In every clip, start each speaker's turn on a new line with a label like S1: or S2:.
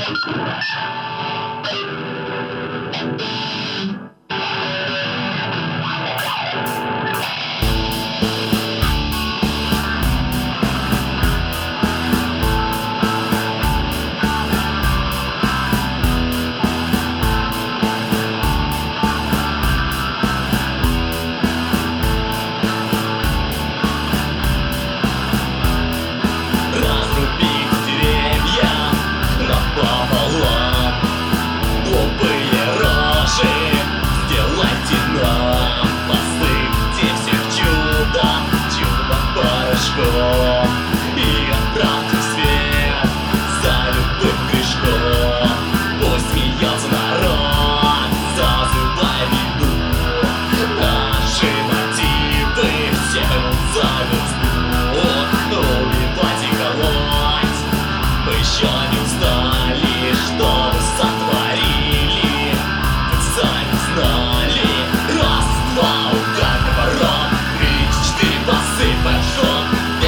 S1: И отправьте в свет за любым грешком. Пусть смеется народ, зазывая вину. Наши мотивы все за версту. Убивать и колоть мы еще не устали. Что вы сотворили, вы сами знали. Раз, два, удар топором, 3, 4 посыпать жжём.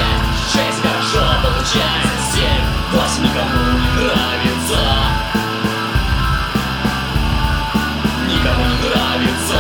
S1: Получается 7, 8 никому не нравится. Никому не нравится.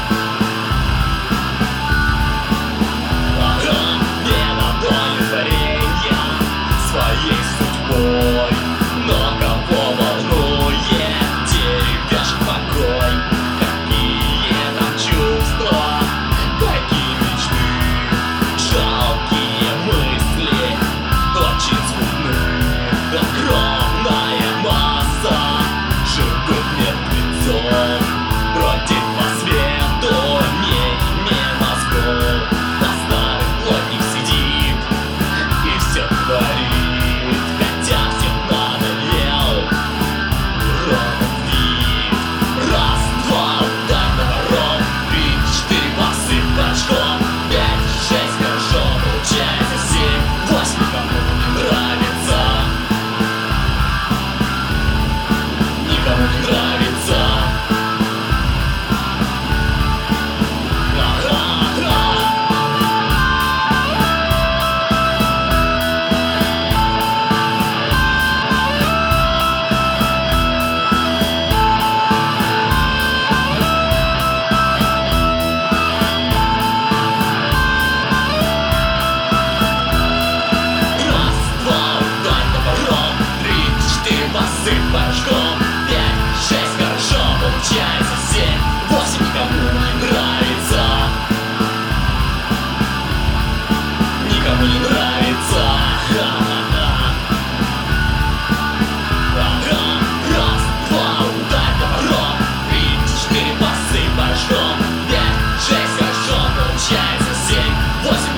S1: Ага, недовольны творенья своей судьбой. Но кого волнует деревяшек покой? Какие там чувства, какие мечты, жалкие мысли, очень скудны. Огромная масса живых мертвецов бродит по свету, не имея мозгов. На старых плотник сидит и все творит, хотя всем надоел уродов вид. Раз, два, удар топором, 3, 4 посыпать жгом, 5, 6 хорошо, получается 7, 8 никому не нравится. Никому не нравится. Посыпать жгом, 5, 6 хорошо, получается 7, 8 никому не нравится. Никому не нравится. Раз, два, удар топором, 3, 4 посыпать жгом, 5, 6 хорошо, получается 7, 8